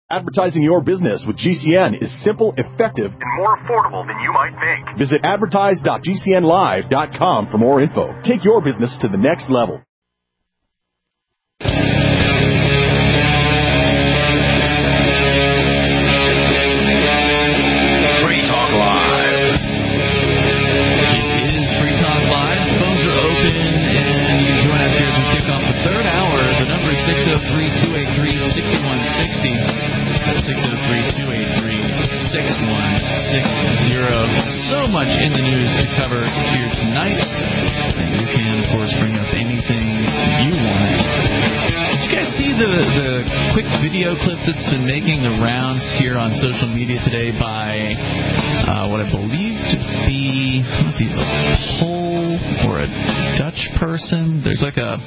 Advertising your business with GCN is simple, effective, and more affordable than you might think. Visit advertise.gcnlive.com for more info. Take your business to the next level. Free Talk Live. It is Free Talk Live. Phones are open, and you can join us here as we kick off the third hour. The number is 603-283-6160. That's 603-283-6160. So much in the news to cover here tonight. And you can, of course, bring up anything you want. Did you guys see the quick video clip that's been making the rounds here on social media today by what I believe to be, I don't know if he's a Pole or a Dutch person? There's like a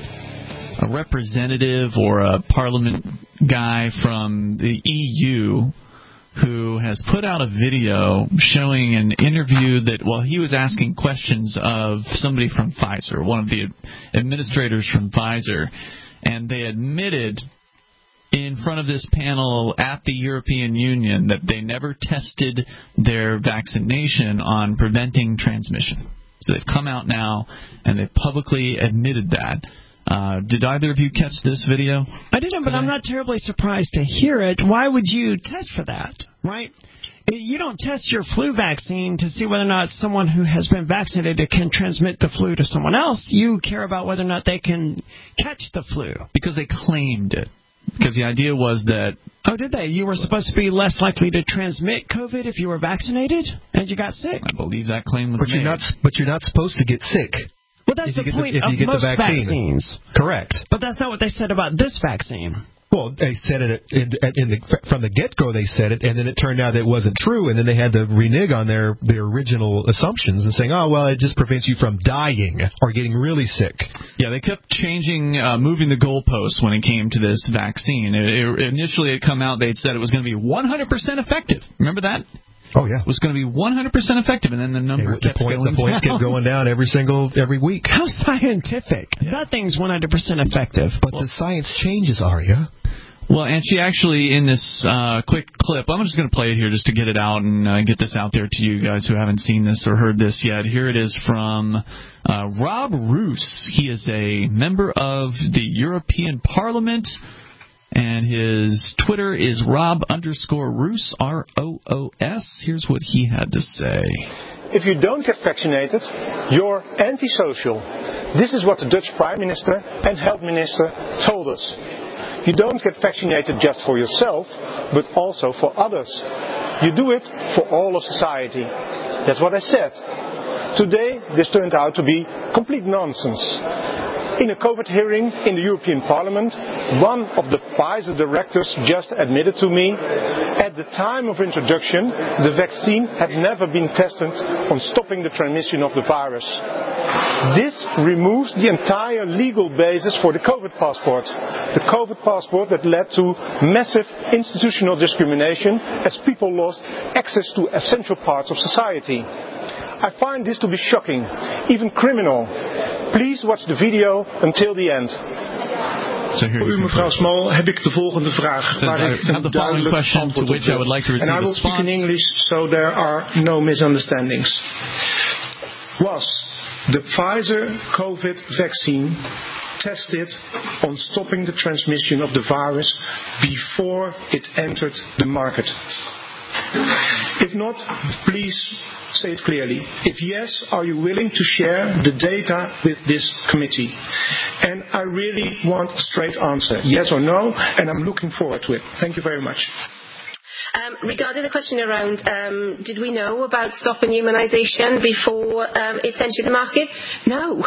representative or a parliament guy from the EU who has put out a video showing an interview that, well, he was asking questions of somebody from Pfizer, one of the administrators from Pfizer, and they admitted in front of this panel at the European Union that they never tested their vaccination on preventing transmission. So they've come out now and they've publicly admitted that. Did either of you catch this video? I didn't, but I'm not terribly surprised to hear it. Why would you test for that, right? You don't test your flu vaccine to see whether or not someone who has been vaccinated can transmit the flu to someone else. You care about whether or not they can catch the flu. Because they claimed it. Because the idea was that... Oh, did they? You were supposed to be less likely to transmit COVID if you were vaccinated and you got sick? I believe that claim was made. But you're not supposed to get sick. Well, that's the point of most vaccines. Correct. But that's not what they said about this vaccine. Well, they said it from the get-go. They said it, and then it turned out that it wasn't true, and then they had to renege on their original assumptions and saying, oh, well, it just prevents you from dying or getting really sick. Yeah, they kept changing, moving the goalposts when it came to this vaccine. Initially, it come out, they'd said it was going to be 100% effective. Remember that? Oh, yeah. It was going to be 100% effective, and then the number kept going down. The points kept going down every week. How scientific. Yeah. Nothing's 100% effective. But the science changes, Arya. Well, and she actually, in this quick clip, I'm just going to play it here just to get it out and get this out there to you guys who haven't seen this or heard this yet. Here it is from Rob Roos. He is a member of the European Parliament. And his Twitter is Rob_Roos, R-O-O-S. Here's what he had to say. If you don't get vaccinated, you're antisocial. This is what the Dutch Prime Minister and Health Minister told us. You don't get vaccinated just for yourself, but also for others. You do it for all of society. That's what I said. Today, this turned out to be complete nonsense. In a COVID hearing in the European Parliament, one of the Pfizer directors just admitted to me, at the time of introduction, the vaccine had never been tested on stopping the transmission of the virus. This removes the entire legal basis for the COVID passport. The COVID passport that led to massive institutional discrimination as people lost access to essential parts of society. I find this to be shocking, even criminal. Please watch the video until the end. Voor u, mevrouw Small, heb ik de volgende vraag waar ik een duidelijk antwoord op wil. And I will speak in English so there are no misunderstandings. Was the Pfizer COVID vaccine tested on stopping the transmission of the virus before it entered the market? If not, please say it clearly. If yes, are you willing to share the data with this committee? And I really want a straight answer, yes or no, and I'm looking forward to it. Thank you very much. Regarding the question around did we know about stopping immunisation before it entered the market? No.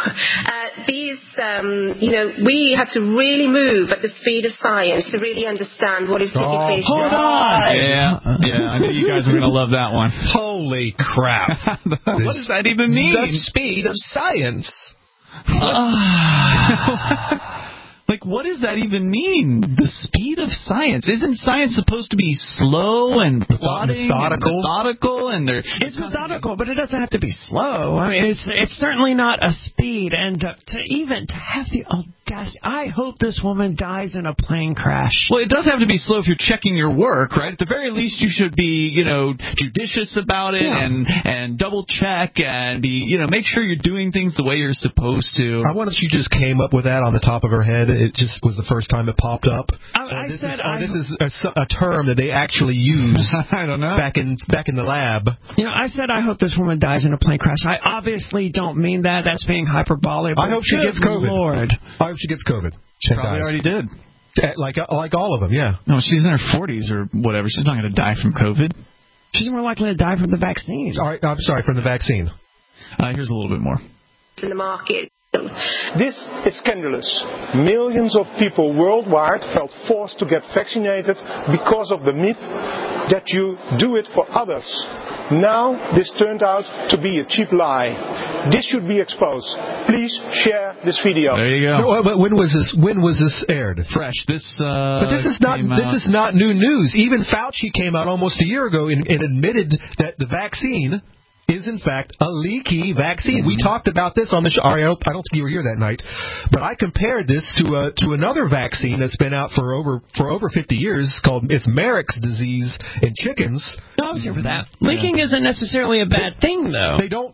We had to really move at the speed of science to really understand what is taking place. Hold on! Yeah, I knew you guys were going to love that one. Holy crap. What does that even mean? The speed of science. Like, what does that even mean? The speed of science. Isn't science supposed to be slow and plodding, methodical, and it's methodical, but it doesn't have to be slow. I mean, it's certainly not a speed, and to have the audacity. I hope this woman dies in a plane crash. Well, it does have to be slow if you're checking your work, right? At the very least, you should be, judicious about it and double check and be, make sure you're doing things the way you're supposed to. I wonder if she just came up with that on the top of her head. It just was the first time it popped up. This is a term that they actually use. I don't know. Back in the lab. I said I hope this woman dies in a plane crash. I obviously don't mean that. That's being hyperbolic. I hope she gets COVID. Lord. I hope she gets COVID. She probably already did. Like all of them, yeah. No, she's in her 40s or whatever. She's not going to die from COVID. She's more likely to die from the vaccine. All right, I'm sorry, from the vaccine. Here's a little bit more. In the market. This is scandalous. Millions of people worldwide felt forced to get vaccinated because of the myth that you do it for others. Now this turned out to be a cheap lie. This should be exposed. Please share this video. There you go. No, but when was this aired? Fresh. But this is not new news. Even Fauci came out almost a year ago and admitted that the vaccine is in fact a leaky vaccine. We talked about this on the show. I don't think you were here that night, but I compared this to another vaccine that's been out for over 50 years called Marek's disease in chickens. No, I was here for that. Leaking isn't necessarily a bad thing, though.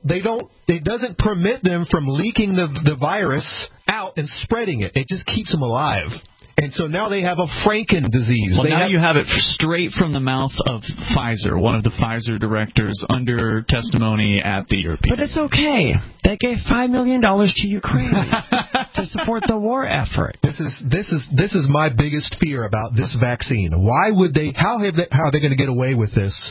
It doesn't permit them from leaking the virus out and spreading it. It just keeps them alive. And so now they have a Franken disease. Well, you have it straight from the mouth of Pfizer, one of the Pfizer directors, under testimony at the European. But it's okay. They gave $5 million to Ukraine to support the war effort. This is my biggest fear about this vaccine. Why would they? How are they going to get away with this?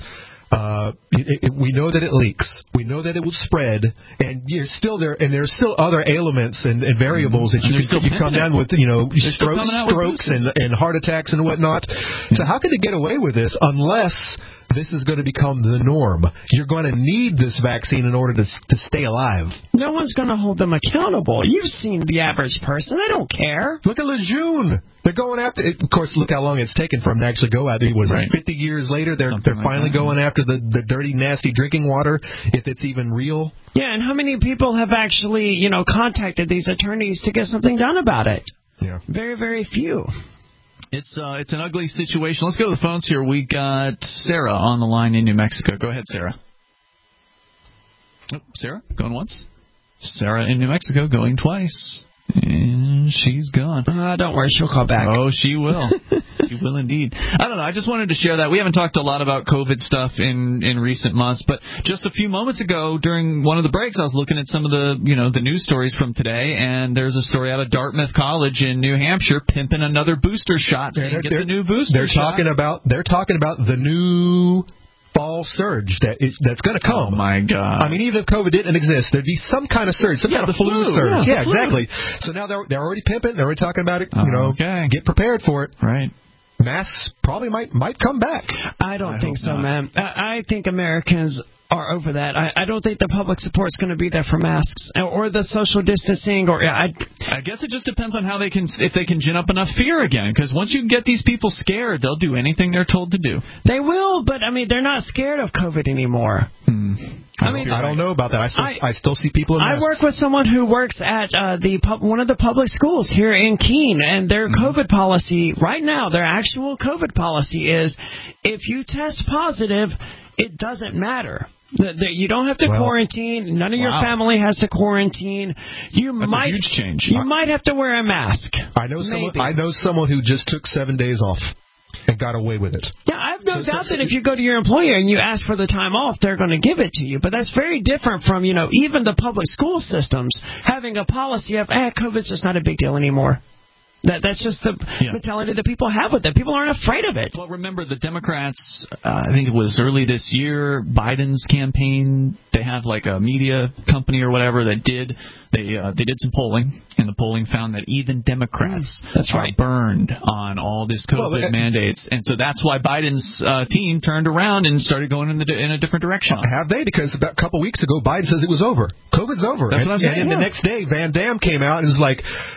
We know that it leaks. We know that it will spread, and you're still there. And there's still other ailments and variables that you come down with. Strokes and heart attacks and whatnot. So how can they get away with this unless this is going to become the norm? You're going to need this vaccine in order to stay alive. No one's going to hold them accountable. You've seen the average person. They don't care. Look at Lejeune. They're going after it. Of course, look how long it's taken for them to actually go out there. 50 years later, they're finally going after the dirty, nasty drinking water, if it's even real. Yeah, and how many people have actually, contacted these attorneys to get something done about it? Yeah. Very, very few. It's an ugly situation. Let's go to the phones here. We got Sarah on the line in New Mexico. Go ahead, Sarah. Oh, Sarah, going once. Sarah in New Mexico going twice. And she's gone. Don't worry, she'll call back. Oh, she will. She will indeed. I don't know. I just wanted to share that. We haven't talked a lot about COVID stuff in recent months, but just a few moments ago during one of the breaks, I was looking at some of the news stories from today, and there's a story out of Dartmouth College in New Hampshire pimping another booster shot. Saying, get the new booster shot. They're talking about the new fall surge that's going to come. Oh, my God. I mean, even if COVID didn't exist, there'd be some kind of surge, some kind of flu surge. Yeah, exactly. So now they're already pimping. They're already talking about it. Okay. Get prepared for it. Right. Masks probably might come back. I don't think so, man. I think Americans are over that. I don't think the public support's going to be there for masks or the social distancing. I guess it just depends on if they can gin up enough fear again. Because once you get these people scared, they'll do anything they're told to do. They will, but they're not scared of COVID anymore. I don't know about that. I still see people in masks. I work with someone who works at one of the public schools here in Keene, and their COVID policy right now, their actual COVID policy is if you test positive, it doesn't matter. You don't have to quarantine. None of your family has to quarantine. That's a huge change. You might have to wear a mask. I know someone who just took 7 days off and got away with it. Yeah, I have no doubt that if you go to your employer and you ask for the time off, they're going to give it to you. But that's very different from, even the public school systems having a policy of, COVID's just not a big deal anymore. That's just the mentality that people have with it. People aren't afraid of it. Well, remember the Democrats, I think it was early this year, Biden's campaign, they had like a media company or whatever that did some polling, and the polling found that even Democrats are burned on all this COVID mandates. And so that's why Biden's team turned around and started going in a different direction. Have they? Because about a couple weeks ago, Biden says it was over. COVID's over. That's what I'm saying. And the next day, Van Dam came out and was like,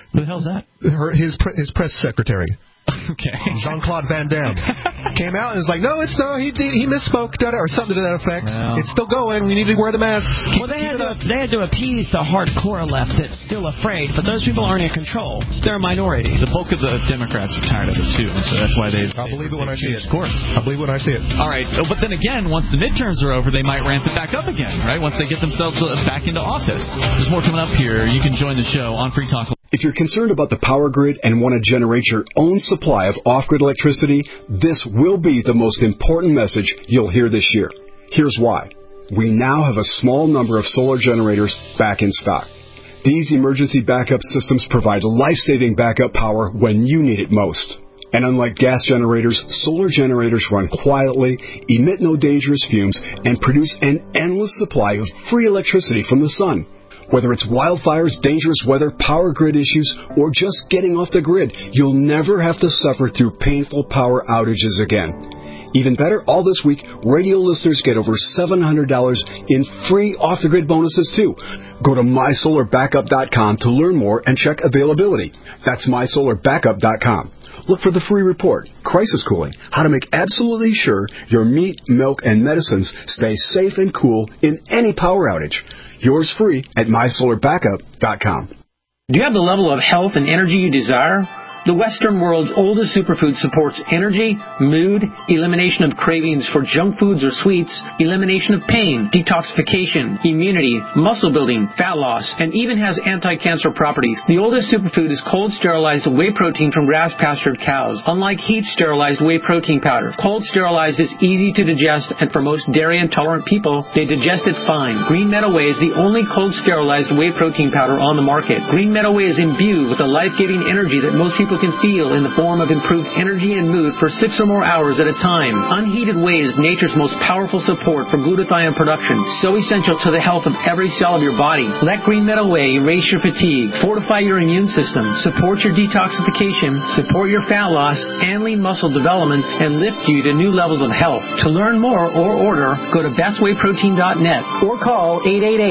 Who the hell's that? His press secretary. Okay. Jean-Claude Van Damme came out and was like, no, he misspoke, or something to that effect. Well, it's still going. We need to wear the mask. Well, they had to appease the hardcore left that's still afraid, but those people aren't in control. They're a minority. The bulk of the Democrats are tired of it, too, so that's why I'll believe it when I see it. Of course. I'll believe it when I see it. All right, but then again, once the midterms are over, they might ramp it back up again, right? Once they get themselves back into office. There's more coming up here. You can join the show on Free Talk. If you're concerned about the power grid and want to generate your own supply of off-grid electricity, this will be the most important message you'll hear this year. Here's why. We now have a small number of solar generators back in stock. These emergency backup systems provide life-saving backup power when you need it most. And unlike gas generators, solar generators run quietly, emit no dangerous fumes, and produce an endless supply of free electricity from the sun. Whether it's wildfires, dangerous weather, power grid issues, or just getting off the grid, you'll never have to suffer through painful power outages again. Even better, all this week, radio listeners get over $700 in free off-the-grid bonuses, too. Go to MySolarBackup.com to learn more and check availability. That's MySolarBackup.com. Look for the free report, Crisis Cooling, how to make absolutely sure your meat, milk, and medicines stay safe and cool in any power outage. Yours free at MySolarBackup.com. Do you have the level of health and energy you desire? The Western world's oldest superfood supports energy, mood, elimination of cravings for junk foods or sweets, elimination of pain, detoxification, immunity, muscle building, fat loss, and even has anti-cancer properties. The oldest superfood is cold sterilized whey protein from grass-pastured cows. Unlike heat sterilized whey protein powder, cold sterilized is easy to digest, and for most dairy intolerant people, they digest it fine. Green Meadow Whey is the only cold sterilized whey protein powder on the market. Green Meadow Whey is imbued with a life-giving energy that most people can feel in the form of improved energy and mood for 6 or more hours at a time. Unheated whey is nature's most powerful support for glutathione production, so essential to the health of every cell of your body. Let Green Meadow Whey erase your fatigue, fortify your immune system, support your detoxification, support your fat loss and lean muscle development, and lift you to new levels of health. To learn more or order, go to bestwayprotein.net or call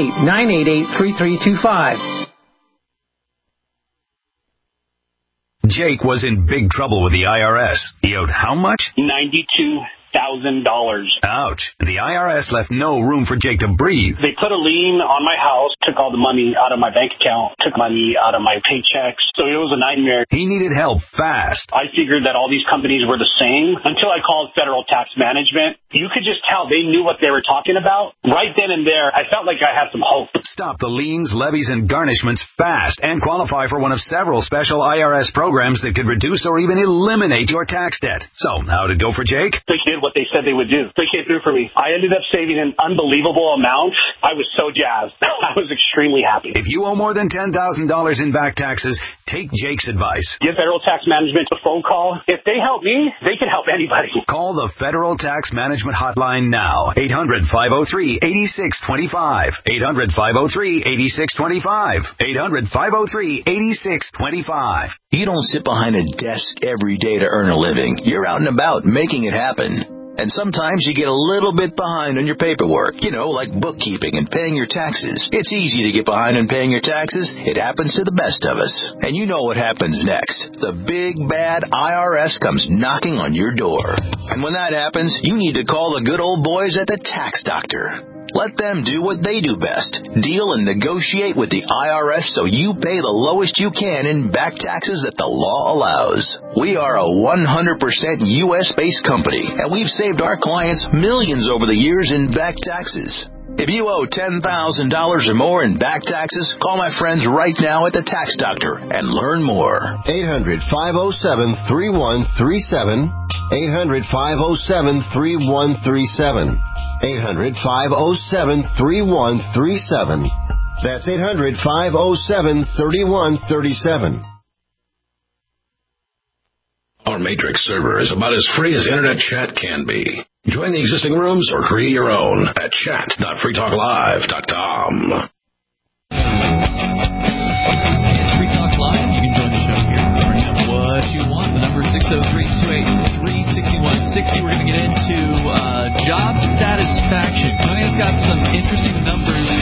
888-988-3325. Jake was in big trouble with the IRS. He owed how much? $92,000. Ouch. The IRS left no room for Jake to breathe. They put a lien on my house, took all the money out of my bank account, took money out of my paychecks. So it was a nightmare. He needed help fast. I figured that all these companies were the same until I called Federal Tax Management. You could just tell they knew what they were talking about. Right then and there, I felt like I had some hope. Stop the liens, levies, and garnishments fast and qualify for one of several special IRS programs that could reduce or even eliminate your tax debt. So, how'd it go for Jake? They did what they said they would do. They came through for me. I ended up saving an unbelievable amount. I was so jazzed. I was extremely happy. If you owe more than $10,000 in back taxes, take Jake's advice. Give Federal Tax Management a phone call. If they help me, they can help anybody. Call the Federal Tax Management Hotline now. 800-503-8625. 800-503-8625. 800-503-8625. You don't sit behind a desk every day to earn a living. You're out and about making it happen. And sometimes you get a little bit behind on your paperwork, like bookkeeping and paying your taxes. It's easy to get behind on paying your taxes. It happens to the best of us. And you know what happens next. The big, bad IRS comes knocking on your door. And when that happens, you need to call the good old boys at the Tax Doctor. Let them do what they do best. Deal and negotiate with the IRS so you pay the lowest you can in back taxes that the law allows. We are a 100% U.S.-based company, and we've saved our clients millions over the years in back taxes. If you owe $10,000 or more in back taxes, call my friends right now at the Tax Doctor and learn more. 800-507-3137. 800-507-3137. 800-507-3137. That's 800-507-3137. Our Matrix server is about as free as internet chat can be. Join the existing rooms or create your own at chat.freetalklive.com. It's Free Talk Live. You can join the show here. Bring up what you want. The number is 603-283-6160. We're going to get into job satisfaction. Conan's got some interesting numbers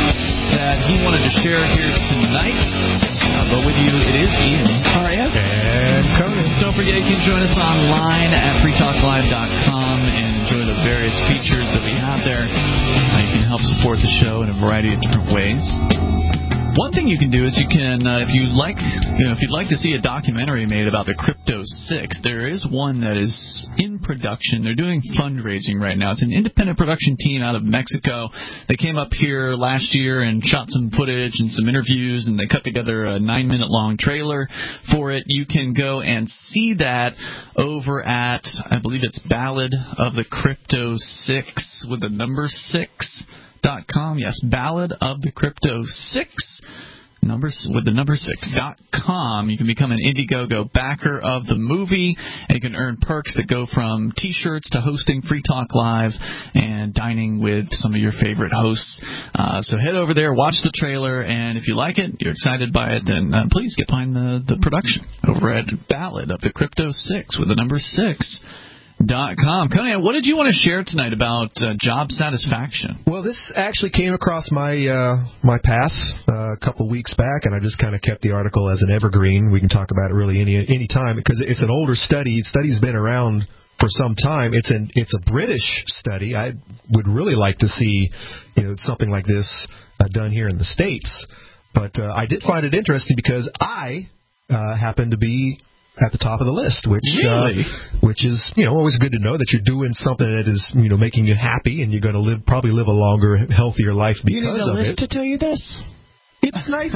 that he wanted to share here tonight. But with you, it is Ian. Aria. And Conan. Don't forget, you can join us online at freetalklive.com and enjoy the various features that we have there. You can help support the show in a variety of different ways. One thing you can do is you can, if you'd like to see a documentary made about the Crypto 6, there is one that is in production. They're doing fundraising right now. It's an independent production team out of Mexico. They came up here last year and shot some footage and some interviews, and they cut together a 9-minute-long trailer for it. You can go and see that over at, I believe it's Ballad of the Crypto 6 with the number 6.com. Yes, Ballad of the Crypto 6 with the number 6.com. You can become an Indiegogo backer of the movie, and you can earn perks that go from T-shirts to hosting Free Talk Live and dining with some of your favorite hosts. So head over there, watch the trailer, and if you like it, you're excited by it, then please get behind the production over at Ballad of the Crypto 6 with the number 6.com. Conan, what did you want to share tonight about job satisfaction? Well, this actually came across my path a couple weeks back, and I just kind of kept the article as an evergreen. We can talk about it really any time because it's an older study. The study's been around for some time. It's a British study. I would really like to see something like this done here in the States, but I did find it interesting because I happen to be at the top of the list, which is always good to know that you're doing something that is making you happy, and you're going to probably live a longer, healthier life because of it. You need a list to tell you this? It's nice.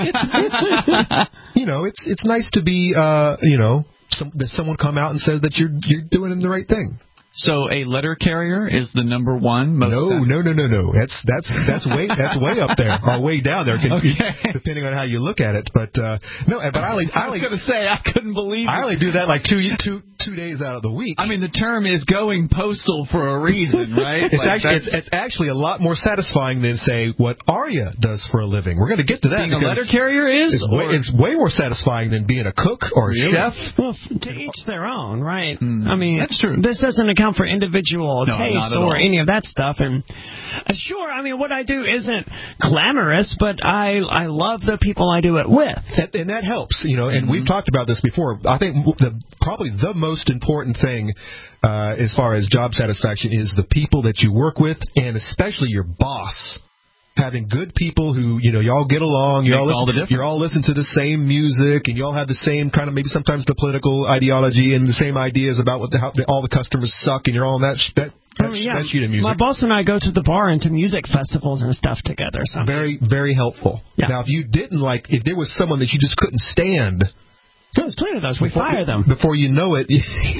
It's nice to be that someone come out and says that you're doing the right thing. So a letter carrier is the number one most. No. That's way up there or way down there, depending on how you look at it. But I was going to say I couldn't believe I only do that like two days out of the week. I mean, the term is going postal for a reason, right? It's actually a lot more satisfying than say what Aria does for a living. We're going to get to that. Being a letter carrier it's way more satisfying than being a cook or a chef. Well, to each their own, right? I mean, that's true. This doesn't account for individual taste or any of that stuff. And sure, I mean, what I do isn't glamorous, but I love the people I do it with. And that helps, and we've talked about this before. I think probably the most important thing as far as job satisfaction is the people that you work with, and especially your boss. Having good people who, y'all get along, you all listen to the same music, and you all have the same kind of, maybe sometimes the political ideology and the same ideas about how all the customers suck, and you're all in that sheet of music. My boss and I go to the bar and to music festivals and stuff together. So. Very, very helpful. Yeah. Now, if there was someone that you just couldn't stand, there's plenty of those. We fire them. Before you know it.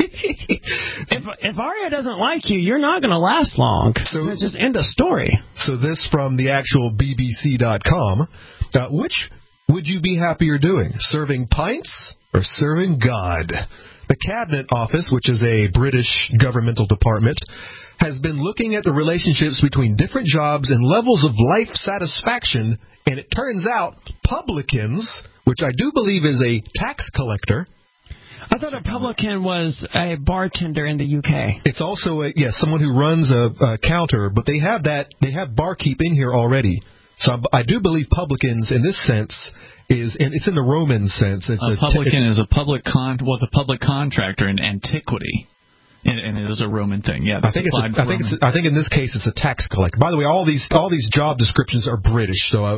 If Aria doesn't like you, you're not going to last long. So it's just end of story. So this from the actual BBC.com. Which would you be happier doing? Serving pints or serving God? The Cabinet Office, which is a British governmental department, has been looking at the relationships between different jobs and levels of life satisfaction, and it turns out publicans, which I do believe is a tax collector. I thought a publican was a bartender in the UK. It's also someone who runs a counter, but they have barkeep in here already. So I do believe publicans in this sense and it's in the Roman sense. A publican is a public contractor in antiquity. And it is a Roman thing, yeah. I think in this case it's a tax collector. By the way, all these job descriptions are British, so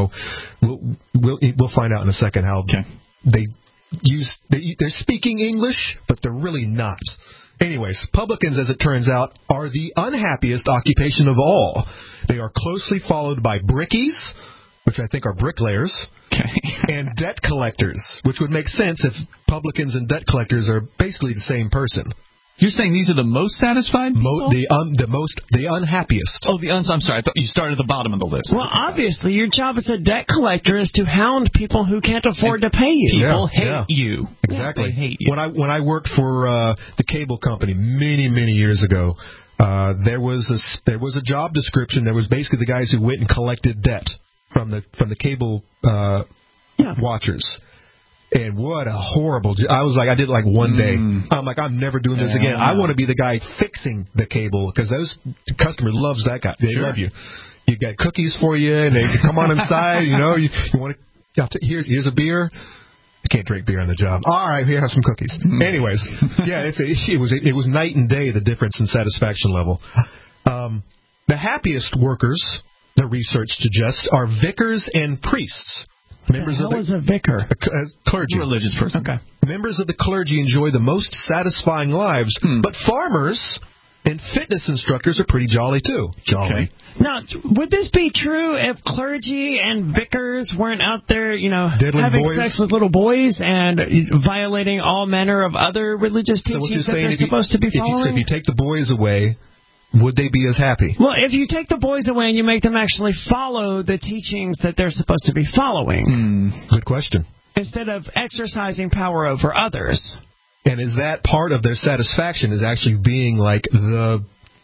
we'll find out in a second how they're speaking English, but they're really not. Anyways, publicans, as it turns out, are the unhappiest occupation of all. They are closely followed by brickies, which I think are bricklayers, and debt collectors, which would make sense if publicans and debt collectors are basically the same person. You're saying these are the most satisfied people? The unhappiest. Oh, I'm sorry. I thought you started at the bottom of the list. Well, obviously, your job as a debt collector is to hound people who can't afford to pay you. People hate you. Exactly. They hate you. When I worked for the cable company many, many years ago, there was a job description. There was basically the guys who went and collected debt from the cable watchers. And what a horrible... I was like, I did like one day. I'm like, I'm never doing this again. I want to be the guy fixing the cable, because those customers loves that guy. They love you. You got cookies for you, and they come on inside. You know, you want to... Here's a beer. You can't drink beer on the job. All right, here, have some cookies. Anyways, yeah, it was night and day, the difference in satisfaction level. The happiest workers, the research suggests, are vicars and priests. Members of a vicar? Clergy. Religious person. Okay. Members of the clergy enjoy the most satisfying lives, but farmers and fitness instructors are pretty jolly, too. Jolly. Okay. Now, would this be true if clergy and vicars weren't out there, having sex with little boys and violating all manner of other religious teachings that they're supposed to be following? If you take the boys away, would they be as happy? Well, if you take the boys away and you make them actually follow the teachings that they're supposed to be following. Good question. Instead of exercising power over others. And is that part of their satisfaction, is actually being like the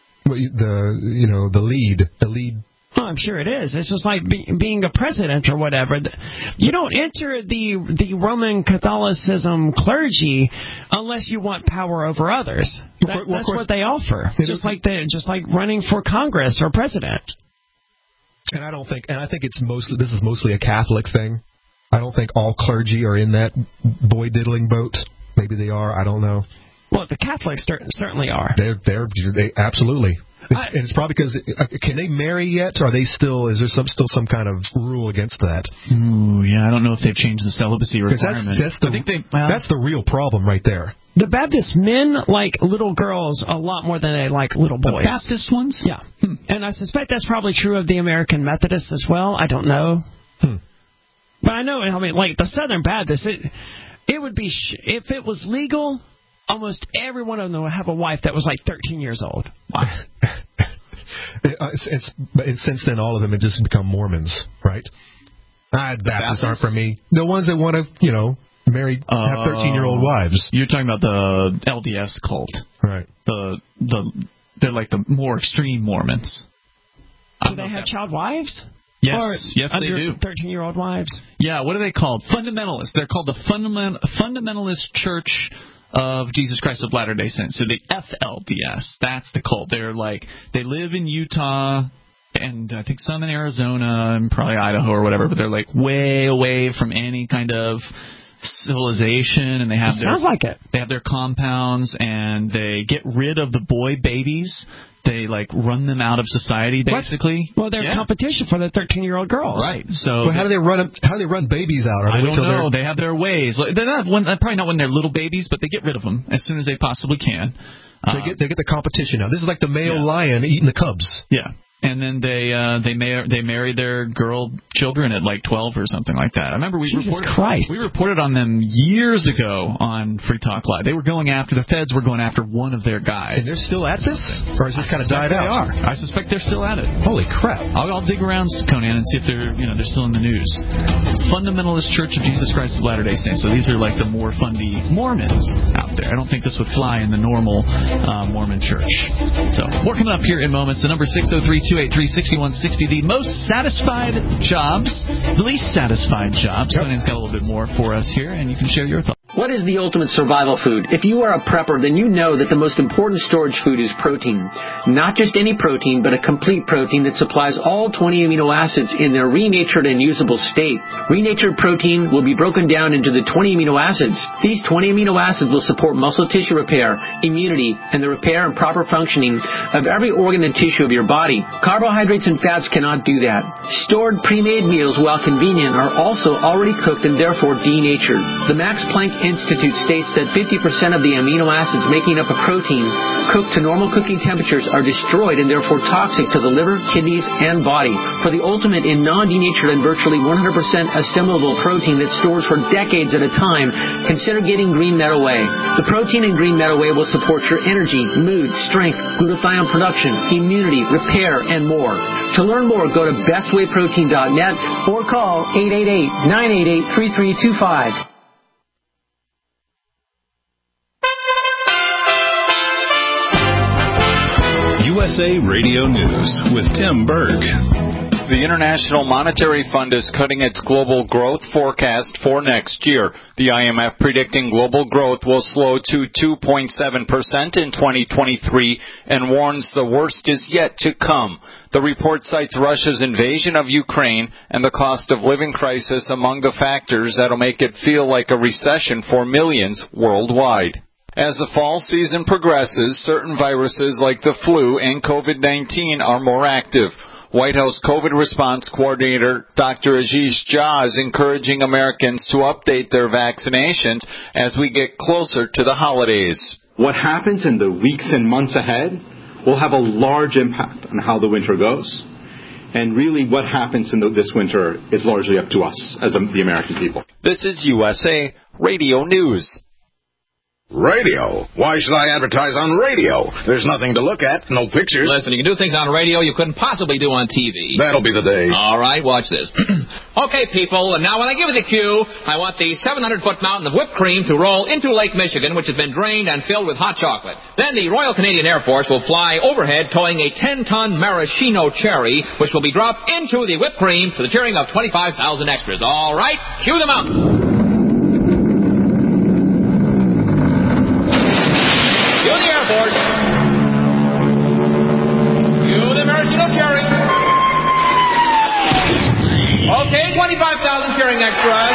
lead? Oh, I'm sure it is. It's just like being a president or whatever. You don't enter the Roman Catholicism clergy unless you want power over others. That's what they offer. Just like running for Congress or president. And I think this is mostly a Catholic thing. I don't think all clergy are in that boy diddling boat. Maybe they are. I don't know. Well, the Catholics certainly are. They absolutely. And it's probably because can they marry yet? Or are they still? Is there still some kind of rule against that? Ooh, yeah. I don't know if they've changed the celibacy requirement. That's the real problem right there. The Baptist men like little girls a lot more than they like little boys. The Baptist ones? Yeah. And I suspect that's probably true of the American Methodists as well. I don't know. But I know, like the Southern Baptists, it would be, if it was legal, almost every one of them would have a wife that was like 13 years old. Wow. Since then, all of them have just become Mormons, right? Baptists aren't for me. The ones that want to, marry, have 13-year-old wives. You're talking about the LDS cult, right? They're like the more extreme Mormons. Do they have child wives? Yes, they do. 13-year-old wives. Yeah, what are they called? Fundamentalists. They're called the Fundamentalist Church of Jesus Christ of Latter-day Saints. So the FLDS. That's the cult. They live in Utah and I think some in Arizona and probably Idaho or whatever, but they're like way away from any kind of civilization, and they have sounds like it. They have their compounds, and they get rid of the boy babies. They run them out of society, basically. What? Well, they're competition for the 13-year-old girls, right? So, how do they run babies out? I don't know. They have their ways. They're probably not when they're little babies, but they get rid of them as soon as they possibly can. So they get the competition now. This is like the male lion eating the cubs. Yeah. And then they marry their girl children at 12 or something like that. I remember we reported on them years ago on Free Talk Live. They were the feds were going after one of their guys. And they're still at this, or has this kind of died out? They are. I suspect they're still at it. Holy crap! I'll dig around, Conan, and see if they're still in the news. Fundamentalist Church of Jesus Christ of Latter-day Saints. So these are the more fundy Mormons out there. I don't think this would fly in the normal Mormon church. So more coming up here in moments. The number 603. 283-6160, the most satisfied jobs, the least satisfied jobs. Conan's got a little bit more for us here, and you can share your thoughts. What is the ultimate survival food? If you are a prepper, then you know that the most important storage food is protein. Not just any protein, but a complete protein that supplies all 20 amino acids in their renatured and usable state. Renatured protein will be broken down into the 20 amino acids. These 20 amino acids will support muscle tissue repair, immunity, and the repair and proper functioning of every organ and tissue of your body. Carbohydrates and fats cannot do that. Stored pre-made meals, while convenient, are also already cooked and therefore denatured. The Max Planck Institute states that 50% of the amino acids making up a protein cooked to normal cooking temperatures are destroyed and therefore toxic to the liver, kidneys, and body. For the ultimate in non-denatured and virtually 100% assimilable protein that stores for decades at a time, consider getting Green Meadow Whey. The protein in Green Meadow Whey will support your energy, mood, strength, glutathione production, immunity, repair, and more. To learn more, go to bestwayprotein.net or call 888-988-3325. USA Radio News with Tim Berg. the International Monetary Fund is cutting its global growth forecast for next year. The IMF predicting global growth will slow to 2.7% in 2023 and warns the worst is yet to come. The report cites Russia's invasion of Ukraine and the cost of living crisis among the factors that'll make it feel like a recession for millions worldwide. As the fall season progresses, certain viruses like the flu and COVID-19 are more active. White House COVID response coordinator Dr. Ashish Jha is encouraging Americans to update their vaccinations as we get closer to the holidays. What happens in the weeks and months ahead will have a large impact on how the winter goes. And really what happens in this winter is largely up to us as the American people. This is USA Radio News. Radio? Why should I advertise on radio? There's nothing to look at, no pictures. Listen, you can do things on radio you couldn't possibly do on TV. That'll be the day. All right, watch this. Okay, people, and now when I give you the cue, I want the 700-foot mountain of whipped cream to roll into Lake Michigan, which has been drained and filled with hot chocolate. Then the Royal Canadian Air Force will fly overhead towing a 10-ton maraschino cherry, which will be dropped into the whipped cream to the cheering of 25,000 extras. All right, cue the mountain. Okay, 25,000 cheering extras.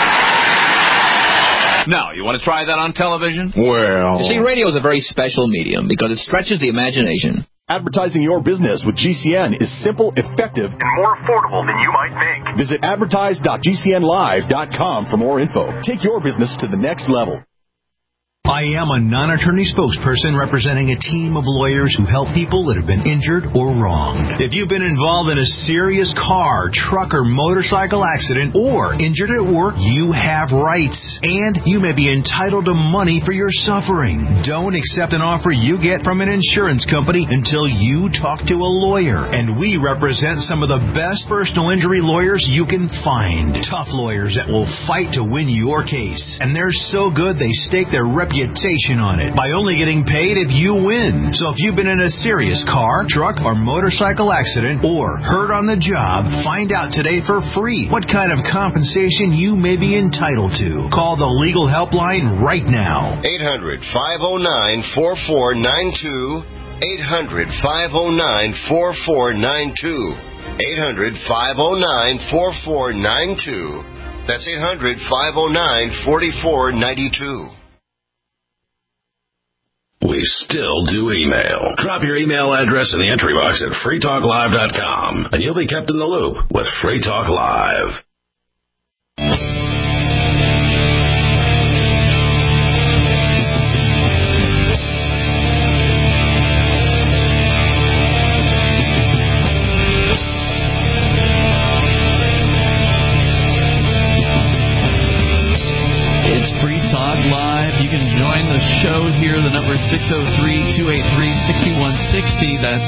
Now, you want to try that on television? Well... You see, radio is a very special medium because it stretches the imagination. Advertising your business with GCN is simple, effective, and more affordable than you might think. Visit advertise.gcnlive.com for more info. Take your business to the next level. I am a non-attorney spokesperson representing a team of lawyers who help people that have been injured or wronged. If you've been involved in a serious car, truck, or motorcycle accident or injured at work, you have rights, and you may be entitled to money for your suffering. Don't accept an offer you get from an insurance company until you talk to a lawyer, and we represent some of the best personal injury lawyers you can find. Tough lawyers that will fight to win your case, and they're so good they stake their reputation on it by only getting paid if you win. So if you've been in a serious car, truck, or motorcycle accident or hurt on the job, find out today for free what kind of compensation you may be entitled to. Call the legal helpline right now. 800-509-4492. 800-509-4492. 800-509-4492. That's 800-509-4492. We still do email. Drop your email address in the entry box at freetalklive.com, and you'll be kept in the loop with Free Talk Live. It's Free Talk Live. You can join the show here. The number is 603-283-6160. That's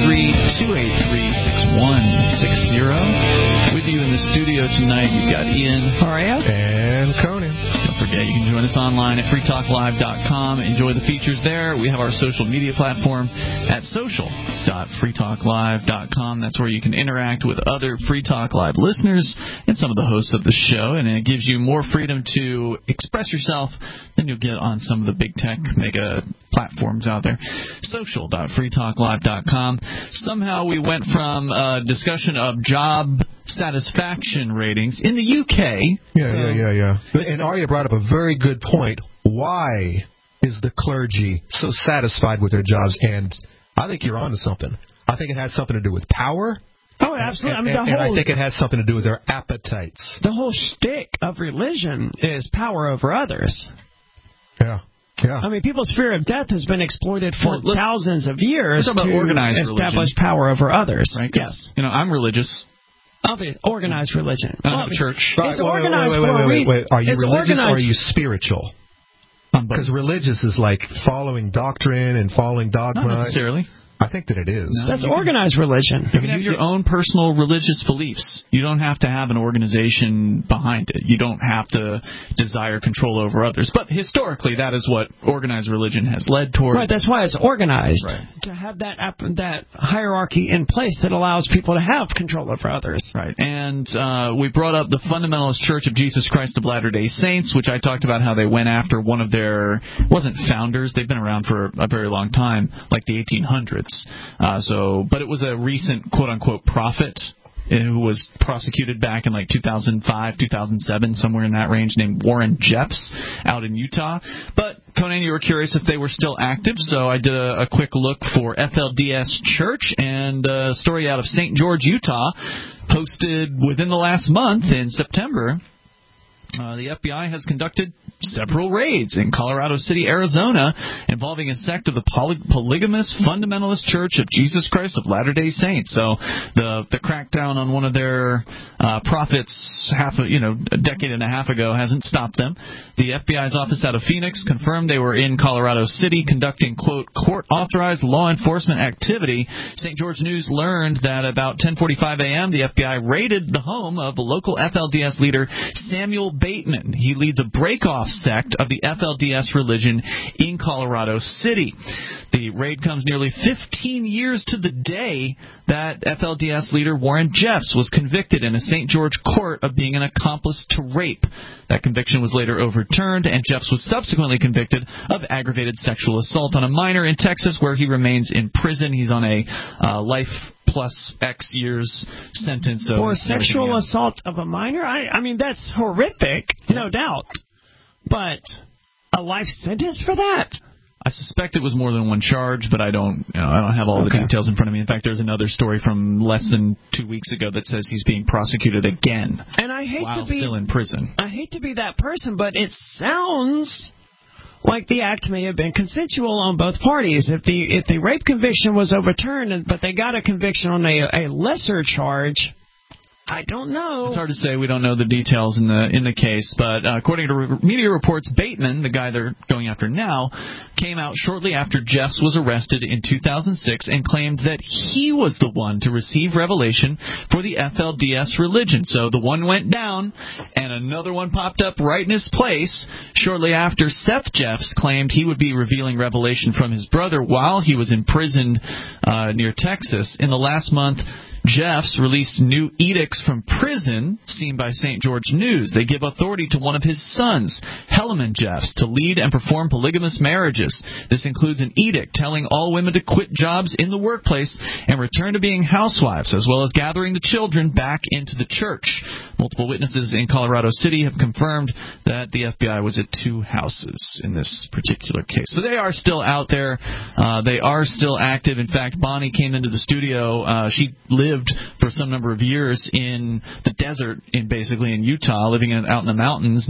603-283-6160. With you in the studio tonight, you've got Ian. Aria. And Conan. Don't forget, you can join us online at freetalklive.com. Enjoy the features there. We have our social media platform at social.freetalklive.com. That's where you can interact with other Free Talk Live listeners and some of the hosts of the show, and it gives you more freedom to express yourself than you'll get on some of the big tech mega platforms out there. Social.freetalklive.com. Somehow we went from a discussion of job satisfaction ratings in the UK. Yeah. And Arya brought up a very good point. Why is the clergy so satisfied with their jobs? And I think you're onto something. I think it has something to do with power. Oh, absolutely. And I think it has something to do with their appetites. The whole shtick of religion is power over others. Yeah. I mean, people's fear of death has been exploited for thousands of years to establish power over others. Right? Yes. You know, I'm religious. Organized religion. I don't have a church. It's organized for a reason. Wait. Are you religious or are you spiritual? Because religious is like following doctrine and following dogma. Not necessarily. I think that it is. No, that's organized religion. You can have your own personal religious beliefs. You don't have to have an organization behind it. You don't have to desire control over others. But historically, that is what organized religion has led towards. Right, that's why it's organized. Right. To have that hierarchy in place that allows people to have control over others. Right. And we brought up the Fundamentalist Church of Jesus Christ of Latter-day Saints, which I talked about how they went after one of their, wasn't founders, they've been around for a very long time, like the 1800s. But it was a recent quote-unquote prophet who was prosecuted back in like 2005, 2007, somewhere in that range, named Warren Jeffs out in Utah. But, Conan, you were curious if they were still active, so I did a quick look for FLDS Church, and a story out of St. George, Utah, posted within the last month in September. The FBI has conducted several raids in Colorado City, Arizona, involving a sect of the polygamous fundamentalist Church of Jesus Christ of Latter-day Saints. So the crackdown on one of their prophets a decade and a half ago hasn't stopped them. The FBI's office out of Phoenix confirmed they were in Colorado City conducting, quote, court-authorized law enforcement activity. St. George News learned that about 10:45 a.m., the FBI raided the home of the local FLDS leader, Samuel Bateman. He leads a break-off sect of the FLDS religion in Colorado City. The raid comes nearly 15 years to the day that FLDS leader Warren Jeffs was convicted in a St. George court of being an accomplice to rape. That conviction was later overturned, and Jeffs was subsequently convicted of aggravated sexual assault on a minor in Texas, where he remains in prison. He's on a life plus X years sentence. For sexual assault of a minor? I mean, that's horrific, no doubt. But a life sentence for that? I suspect it was more than one charge, but I don't have all the details in front of me. In fact, there's another story from less than 2 weeks ago that says he's being prosecuted again. And I hate while still in prison. I hate to be that person, but it sounds like the act may have been consensual on both parties. If the rape conviction was overturned, but they got a conviction on a lesser charge, I don't know. It's hard to say. We don't know the details in the case, but according to media reports, Bateman, the guy they're going after now, came out shortly after Jeffs was arrested in 2006 and claimed that he was the one to receive revelation for the FLDS religion. So the one went down, and another one popped up right in his place shortly after Seth Jeffs claimed he would be revealing revelation from his brother while he was imprisoned near Texas. In the last month, Jeffs released new edicts from prison, seen by St. George News. They give authority to one of his sons, Helaman Jeffs, to lead and perform polygamous marriages. This includes an edict telling all women to quit jobs in the workplace and return to being housewives, as well as gathering the children back into the church. Multiple witnesses in Colorado City have confirmed that the FBI was at 2 houses in this particular case. So they are still out there. They are still active. In fact, Bonnie came into the studio. She lived for some number of years in the desert, basically in Utah, living out in the mountains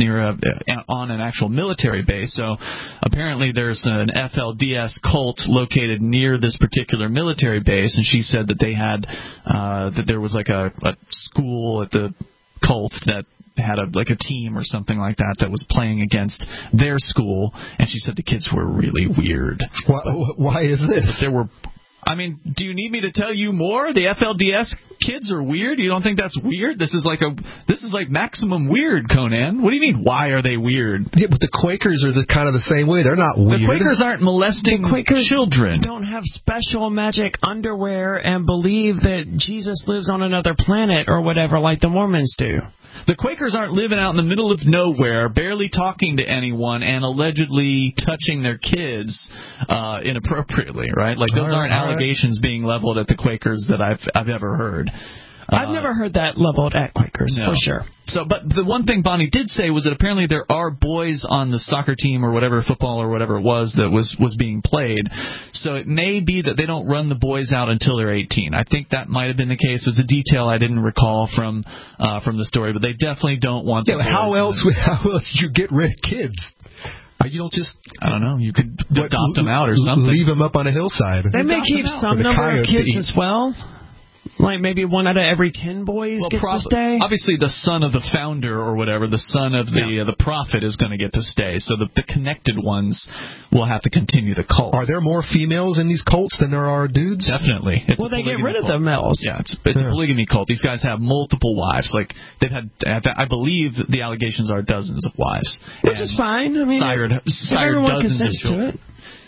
on an actual military base. So apparently there's an FLDS cult located near this particular military base, and she said that they had that there was like a school at the cult that had a team or something like that was playing against their school, and she said the kids were really weird. Why is this? There were. I mean, do you need me to tell you more? The FLDS kids are weird? You don't think that's weird? This is like maximum weird, Conan. What do you mean, why are they weird? Yeah, but the Quakers are kind of the same way. They're not weird. The Quakers aren't molesting children. Don't have special magic underwear and believe that Jesus lives on another planet or whatever like the Mormons do. The Quakers aren't living out in the middle of nowhere, barely talking to anyone, and allegedly touching their kids inappropriately, right? Like, those aren't allegations being leveled at the Quakers that I've ever heard. I've never heard that leveled at Quakers, for sure. So, but the one thing Bonnie did say was that apparently there are boys on the soccer team or whatever, football or whatever it was, that was being played. So it may be that they don't run the boys out until they're 18. I think that might have been the case. It's a detail I didn't recall from the story, but they definitely don't want the boys. How else do you get rid of kids? You don't just... I don't know. You could adopt them out or something. Leave them up on a hillside. They may keep some number of kids as well. Like maybe 1 out of every 10 boys gets to stay? Obviously, the son of the founder or whatever, the son of the prophet is going to get to stay. So the connected ones will have to continue the cult. Are there more females in these cults than there are dudes? Definitely. Well, they get rid of the males. Yeah, it's a polygamy cult. These guys have multiple wives. Like, they've had, I believe the allegations are dozens of wives. Which is fine. I mean, sired dozens of children.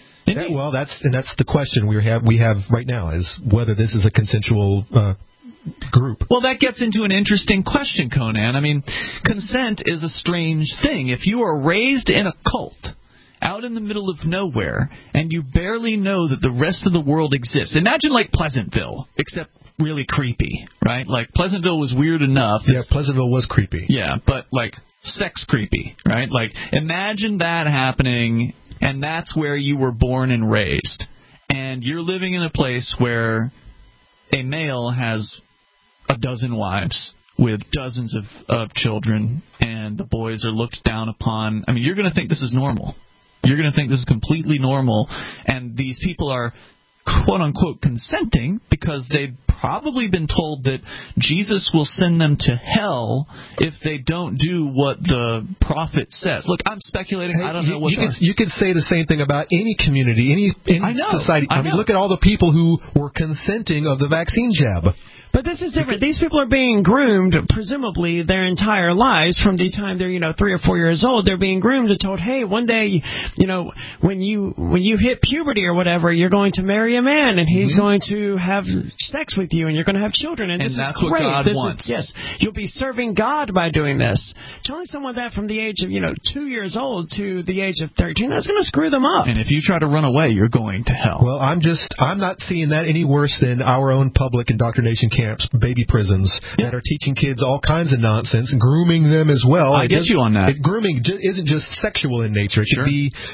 That's the question we have right now, is whether this is a consensual group. Well, that gets into an interesting question, Conan. I mean, consent is a strange thing. If you are raised in a cult out in the middle of nowhere and you barely know that the rest of the world exists, imagine like Pleasantville, except really creepy, right? Like, Pleasantville was weird enough. Yeah, Pleasantville was creepy. Yeah, but like sex creepy, right? Like, imagine that happening. And that's where you were born and raised. And you're living in a place where a male has a dozen wives with dozens of children, and the boys are looked down upon. I mean, you're going to think this is normal. You're going to think this is completely normal. And these people are, quote-unquote, consenting because they've probably been told that Jesus will send them to hell if they don't do what the prophet says. Look, I'm speculating. I don't know what you could say the same thing about any community, any society. I mean, look at all the people who were consenting of the vaccine jab. But this is different. These people are being groomed, presumably, their entire lives from the time they're, 3 or 4 years old. They're being groomed and told, hey, one day, when you hit puberty or whatever, you're going to marry a man, and he's going to have sex with you, and you're going to have children, and this that's is great. What God wants. Yes, you'll be serving God by doing this. Telling someone that from the age of 2 years old to the age of 13, that's going to screw them up. And if you try to run away, you're going to hell. Well, I'm not seeing that any worse than our own public indoctrination camps, baby prisons, that are teaching kids all kinds of nonsense, grooming them as well. I get you on that. Grooming isn't just sexual in nature. It could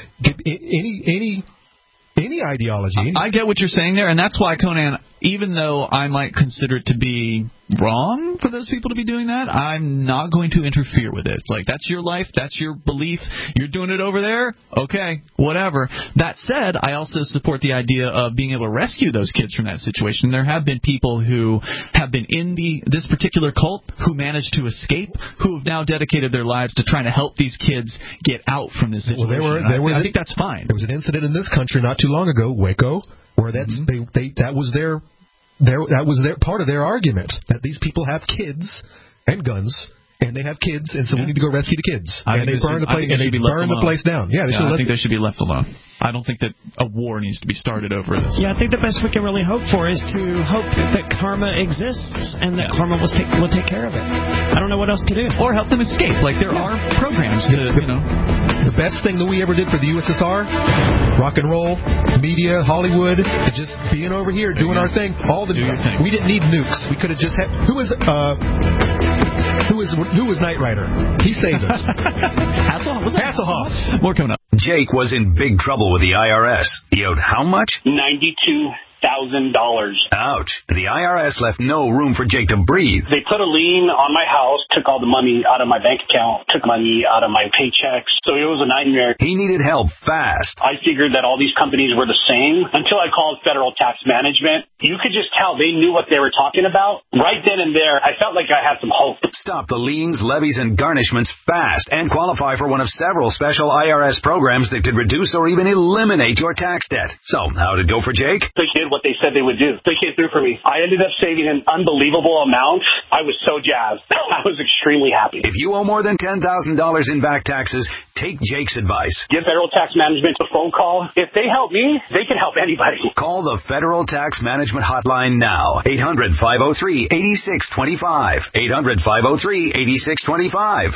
be any ideology. I get what you're saying there, and that's why, Conan, even though I might consider it to be wrong for those people to be doing that, I'm not going to interfere with it. It's like, that's your life, that's your belief, you're doing it over there, okay, whatever. That said, I also support the idea of being able to rescue those kids from that situation. There have been people who have been in this particular cult who managed to escape, who have now dedicated their lives to trying to help these kids get out from this situation. Well, I think that's fine. There was an incident in this country not too long ago, Waco, where that was their part of their argument, that these people have kids and guns, and they have kids, and so we need to go rescue the kids. And they burn the place down. Yeah, I think they should be left alone. I don't think that a war needs to be started over this. Yeah, I think the best we can really hope for is to hope that karma exists and that karma will take care of it. I don't know what else to do. Or help them escape. Like, there are programs to, The best thing that we ever did for the USSR, rock and roll, media, Hollywood, just being over here, doing our thing. We didn't need nukes. We could have just had... Who was Knight Rider? He saved us. Hasselhoff. More coming up. Jake was in big trouble with the IRS. He owed how much? $92,000. Ouch. The IRS left no room for Jake to breathe. They put a lien on my house, took all the money out of my bank account, took money out of my paychecks. So it was a nightmare. He needed help fast. I figured that all these companies were the same until I called Federal Tax Management. You could just tell they knew what they were talking about. Right then and there, I felt like I had some hope. Stop the liens, levies, and garnishments fast and qualify for one of several special IRS programs that could reduce or even eliminate your tax debt. So, how did it go for Jake? They did what they said they would do. They came through for me. I ended up saving an unbelievable amount. I was so jazzed. I was extremely happy. If you owe more than $10,000 in back taxes, take Jake's advice. Give Federal Tax Management a phone call. If they help me, they can help anybody. Call the Federal Tax Management Hotline now. 800-503-8625. 800-503-8625.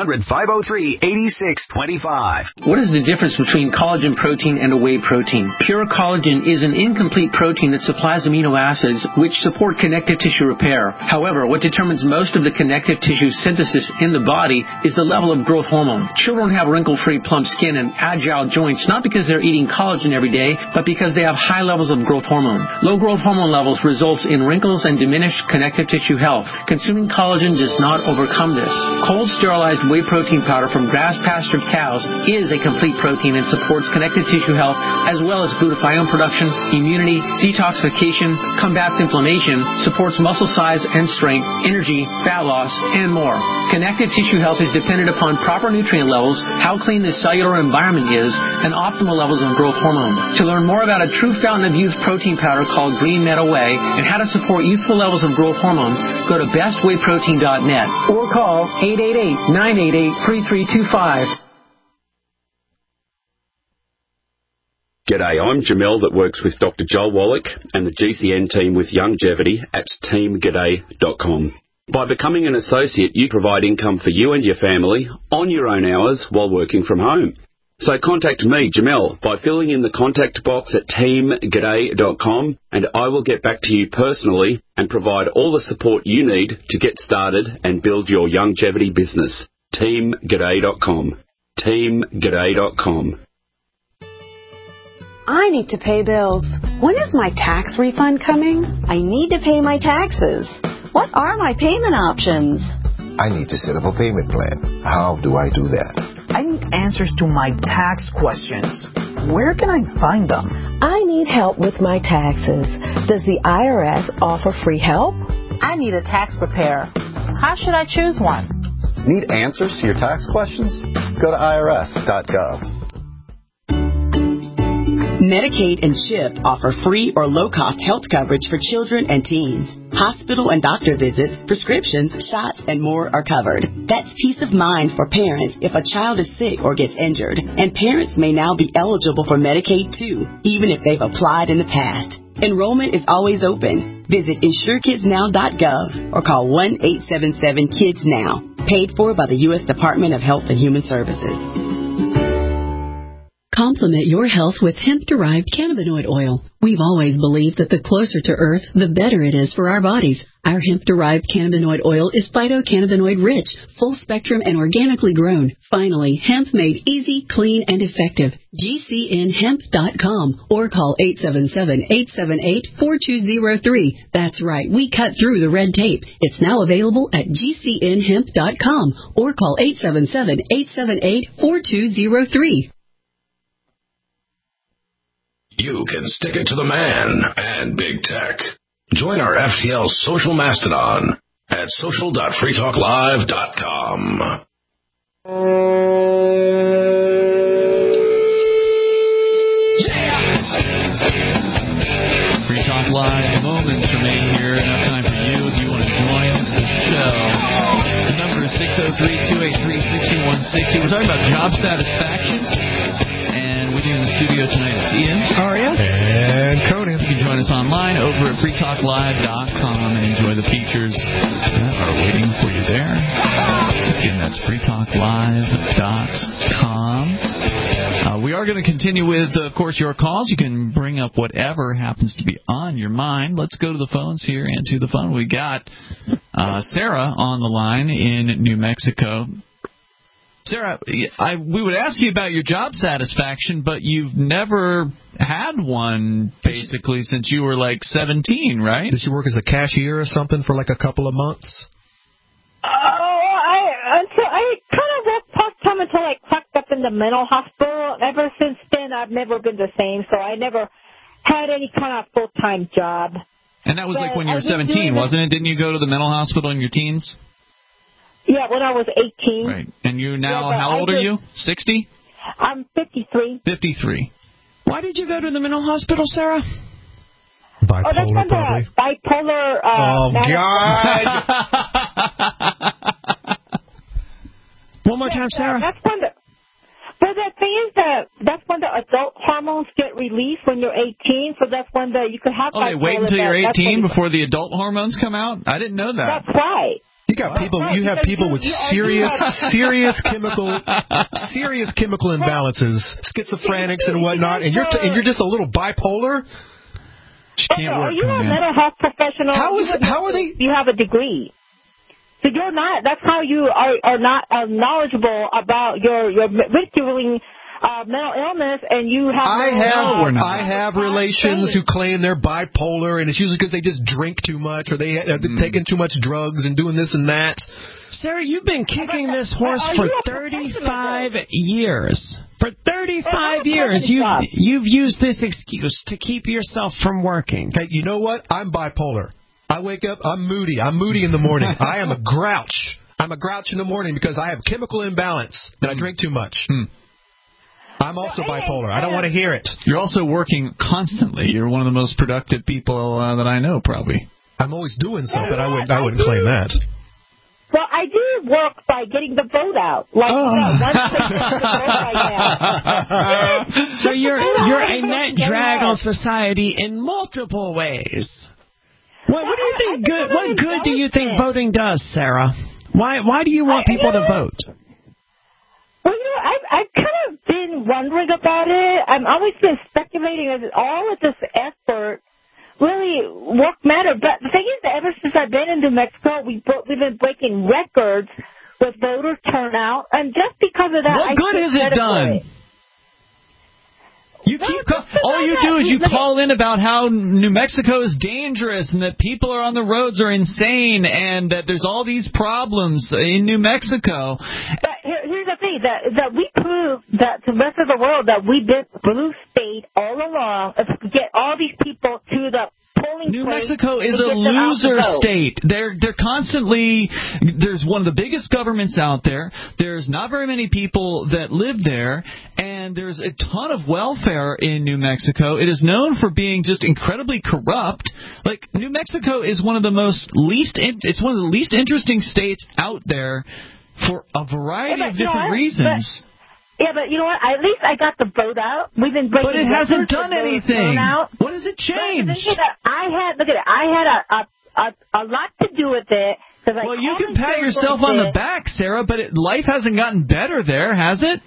800-503-8625. What is the difference between collagen protein and a whey protein? Pure collagen is an incomplete protein that supplies amino acids which support connective tissue repair. However, what determines most of the connective tissue synthesis in the body is the level of growth hormone. Children have wrinkle-free, plump skin and agile joints not because they're eating collagen every day, but because they have high levels of growth hormone. Low growth hormone levels results in wrinkles and diminished connective tissue health. Consuming collagen does not overcome this. Cold sterilized whey protein powder from grass-pastured cows is a complete protein and supports connective tissue health as well as glutathione production, immunity, detoxification, combats inflammation, supports muscle size and strength, energy, fat loss, and more. Connective tissue health is dependent upon proper nutrient levels, how clean the cellular environment is, and optimal levels of growth hormone. To learn more about a true fountain of youth protein powder called Green Meadow Whey and how to support youthful levels of growth hormone, go to bestwayprotein.net or call 888-988-3325. G'day, I'm Jamel that works with Dr. Joel Wallach and the GCN team with Longevity at teamg'day.com. By becoming an associate, you provide income for you and your family on your own hours while working from home. So contact me, Jamel, by filling in the contact box at teamg'day.com, and I will get back to you personally and provide all the support you need to get started and build your longevity business. teamg'day.com. teamg'day.com. I need to pay bills. When is my tax refund coming? I need to pay my taxes. What are my payment options? I need to set up a payment plan. How do I do that? I need answers to my tax questions. Where can I find them? I need help with my taxes. Does the IRS offer free help? I need a tax preparer. How should I choose one? Need answers to your tax questions? Go to irs.gov. Medicaid and CHIP offer free or low-cost health coverage for children and teens. Hospital and doctor visits, prescriptions, shots, and more are covered. That's peace of mind for parents if a child is sick or gets injured. And parents may now be eligible for Medicaid, too, even if they've applied in the past. Enrollment is always open. Visit InsureKidsNow.gov or call 1-877-KIDS-NOW. Paid for by the U.S. Department of Health and Human Services. Complement your health with hemp-derived cannabinoid oil. We've always believed that the closer to Earth, the better it is for our bodies. Our hemp-derived cannabinoid oil is phytocannabinoid-rich, full-spectrum, and organically grown. Finally, hemp made easy, clean, and effective. GCNhemp.com or call 877-878-4203. That's right, we cut through the red tape. It's now available at GCNhemp.com or call 877-878-4203. You can stick it to the man and big tech. Join our FTL social mastodon at social.freetalklive.com. Free Talk Live, moments remain here. Enough time for you if you want to join the show. The number is 603-283-6160. We're talking about job satisfaction. With you in the studio tonight, it's Ian. Aria. And Conan. You can join us online over at freetalklive.com and enjoy the features that are waiting for you there. Again, that's freetalklive.com. We are going to continue with, of course, your calls. You can bring up whatever happens to be on your mind. Let's go to the phones here and to the phone. We got Sarah on the line in New Mexico. Sarah, we would ask you about your job satisfaction, but you've never had one, basically, since you were, 17, right? Did you work as a cashier or something for, a couple of months? I kind of worked part-time until I cracked up in the mental hospital. Ever since then, I've never been the same, so I never had any kind of full-time job. And that was when you were 17, wasn't it? Didn't you go to the mental hospital in your teens? Yeah, when I was 18. Right. And you now, how old are you? 60? I'm 53. 53. Why did you go to the mental hospital, Sarah? Bipolar, that's when probably. Bipolar. Oh, God. One more time, Sarah. That's when but the thing is that's when the adult hormones get released when you're 18, so that's when you could have bipolar. Oh, they wait until you're 18 before the adult hormones come out? I didn't know that. That's right. You got people. You have people with serious chemical imbalances, schizophrenics and whatnot, and you're just a little bipolar. She can't work. Are you a mental health professional? How are they? You have a degree, so you're not. That's how you are not knowledgeable about your ridiculing mental illness and you have I have relations who claim they're bipolar, and it's usually because they just drink too much or they're taking too much drugs and doing this and that. Sarah, you've been kicking this horse for 35 years. For 35 years, you've used this excuse to keep yourself from working. Hey, you know what? I'm bipolar. I wake up, I'm moody. I'm moody in the morning. I am a grouch. I'm a grouch in the morning because I have chemical imbalance and I drink too much. I'm also bipolar. I don't want to hear it. You're also working constantly. You're one of the most productive people that I know, probably. I'm always doing something. I wouldn't claim that. Well, I do work by getting the vote out. Like, once they get the vote right now. So you're a net drag on society in multiple ways. What do you think? What good do you think voting does, Sarah? Why do you want people to vote? Well, I've kind of been wondering about it. I've always been speculating as all of this effort really work matter. But the thing is that ever since I've been in New Mexico, we've been breaking records with voter turnout, and just because of that, what good has it done? You all you do is you call in about how New Mexico is dangerous and that people are on the roads are insane and that there's all these problems in New Mexico. But here's the thing, that we prove that to the rest of the world that we've been blue state all along to get all these people to the polling New place. Mexico is a loser state. They're constantly, there's one of the biggest governments out there. There's not very many people that live there, and there's a ton of welfare in New Mexico. It is known for being just incredibly corrupt. Like, New Mexico is one of the it's one of the least interesting states out there for a variety of different reasons. But you know what? At least I got the vote out. We've been breaking But it hasn't done anything. What has it changed? I had a lot to do with it. Well, you can pat yourself on the back, Sarah, but life hasn't gotten better there, has it?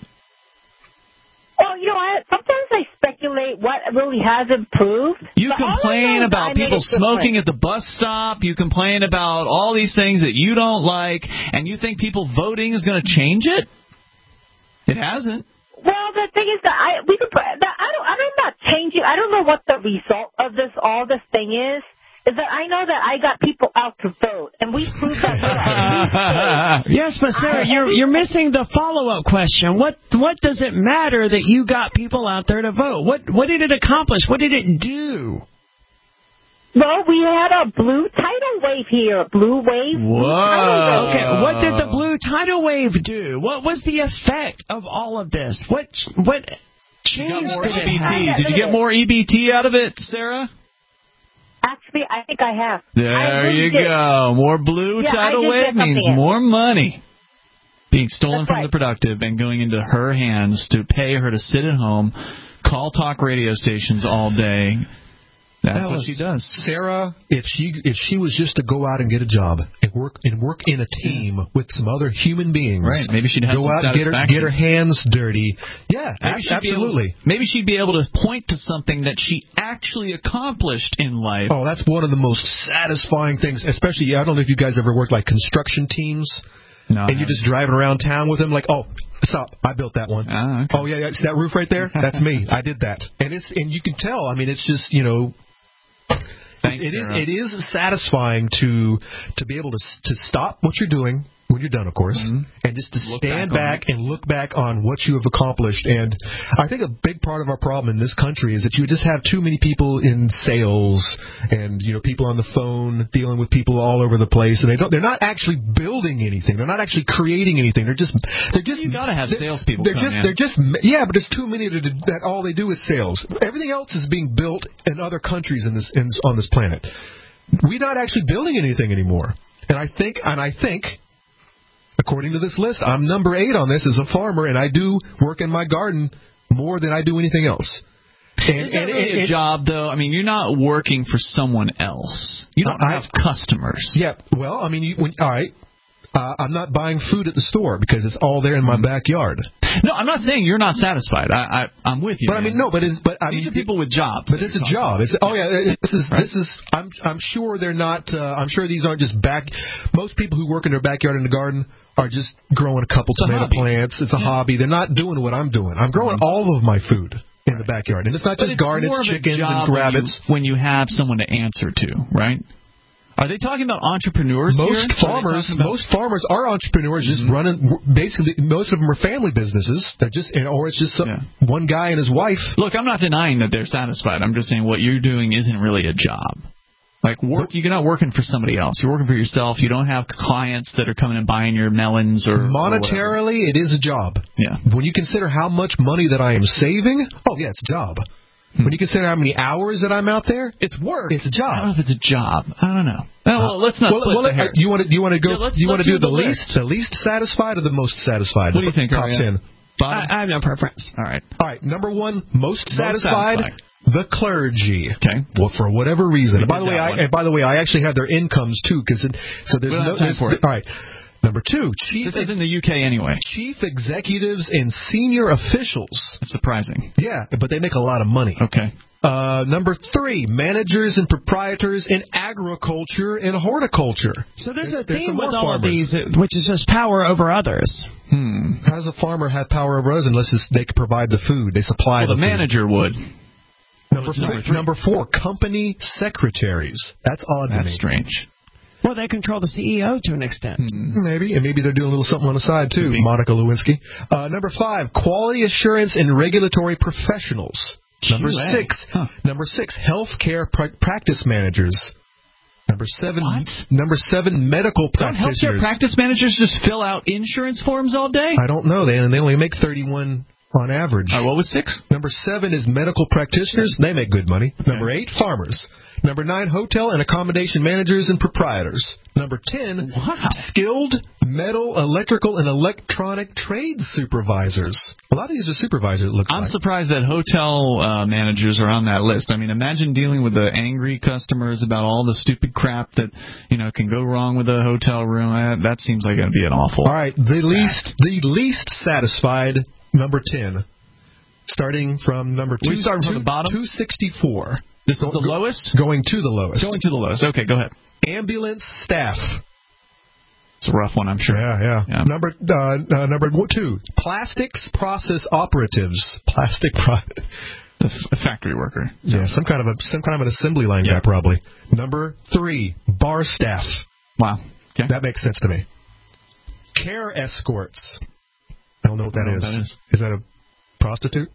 Well, you know, sometimes I speculate what really has improved. You complain about people smoking at the bus stop. You complain about all these things that you don't like, and you think people voting is going to change it? It hasn't. Well, the thing is that I'm not changing. I don't know what the result of all this thing is. Is that I know that I got people out to vote, and we proved that. Yes, but Sarah, you're missing the follow-up question. What does it matter that you got people out there to vote? What did it accomplish? What did it do? Well, we had a blue tidal wave here. Blue wave. Whoa. Okay, what did the blue tidal wave do? What was the effect of all of this? What changed did it have? Did you get more EBT out of it, Sarah? Actually, I think I have. There you go. More blue tidal wave means more money being stolen from the productive and going into her hands to pay her to sit at home, call talk radio stations all day. That's what she does. Sarah, if she was just to go out and get a job and work in a team with some other human beings, right? Maybe she'd have go out and get her hands dirty. Yeah, absolutely. Maybe she'd be able to point to something that she actually accomplished in life. Oh, that's one of the most satisfying things. Especially, I don't know if you guys ever worked like construction teams. No, and you're just driving around town with them, like, oh, stop! I built that one. Okay. Oh yeah, see that roof right there? That's me. I did that. And you can tell. I mean, it's just Thanks, it is satisfying to be able to stop what you're doing when you're done, of course, and just to stand back and look back on what you have accomplished. And I think a big part of our problem in this country is that you just have too many people in sales and people on the phone dealing with people all over the place, and they're not actually building anything. They're not actually creating anything. They're just you got to have salespeople. But there's too many that all they do is sales. Everything else is being built in other countries on this planet. We're not actually building anything anymore. And I think. According to this list, I'm number 8 on this as a farmer, and I do work in my garden more than I do anything else. Is that really a job, though? I mean, you're not working for someone else. You don't have customers. Yeah, well, I mean, all right. I'm not buying food at the store because it's all there in my backyard. No, I'm not saying you're not satisfied. I'm with you. But man. These are people with jobs. But it's a job. This is. I'm sure they're not. I'm sure these aren't just Most people who work in their backyard in the garden are just growing a couple tomato plants. It's a hobby. They're not doing what I'm doing. I'm growing all of my food in the backyard, and it's not just garden. It's chickens and rabbits. When you have someone to answer to, right? Are they talking about entrepreneurs Most farmers are entrepreneurs, just running. Basically, most of them are family businesses. They're just, or it's just one guy and his wife. Look, I'm not denying that they're satisfied. I'm just saying what you're doing isn't really a job. Like you're not working for somebody else. You're working for yourself. You don't have clients that are coming and buying your melons or monetarily. It is a job. Yeah. When you consider how much money that I am saving, it's a job. When you consider how many hours that I'm out there, it's work. It's a job. I don't know if it's a job. I don't know. Let's not split the hairs. You want to go? You want to do the least satisfied or the most satisfied? What do you think? Top 10. I have no preference. All right. Number one, most satisfied. The clergy. Okay. Well, for whatever reason. By the way, I actually have their incomes too, so there's no time for it. All right. Number two, this is in the UK anyway. Chief executives and senior officials. That's surprising. Yeah, but they make a lot of money. Okay. Number three, managers and proprietors in agriculture and horticulture. So there's a theme with all of these, which is just power over others. How does a farmer have power over others unless they can provide the food? They supply the food. manager would. Number four, company secretaries. That's odd to me. That's strange. Well, they control the CEO to an extent. Maybe they're doing a little something on the side, too, Monica Lewinsky. Number five, quality assurance and regulatory professionals. Number six, healthcare practice managers. Number seven, medical practitioners. Don't healthcare practice managers just fill out insurance forms all day? I don't know. They only make 31 on average. What was 6? Number 7 is medical practitioners. They make good money. Okay. Number 8, farmers. Number 9, hotel and accommodation managers and proprietors. Number 10, skilled metal, electrical, and electronic trade supervisors. A lot of these are supervisors, it looks like. I'm surprised that hotel managers are on that list. I mean, imagine dealing with the angry customers about all the stupid crap that, can go wrong with a hotel room. That seems like it would be an awful. All right, the least satisfied, number 10. Starting from number 2. We start from the bottom? 264. This is the lowest? Going to the lowest. Going to the lowest. Okay, go ahead. Ambulance staff. It's a rough one, I'm sure. Yeah. Number 2, plastics process operatives. A factory worker. Yeah, some kind of an assembly line guy probably. Number 3, bar staff. Wow. Okay. That makes sense to me. Care escorts. I don't know what that is. Is that a prostitute?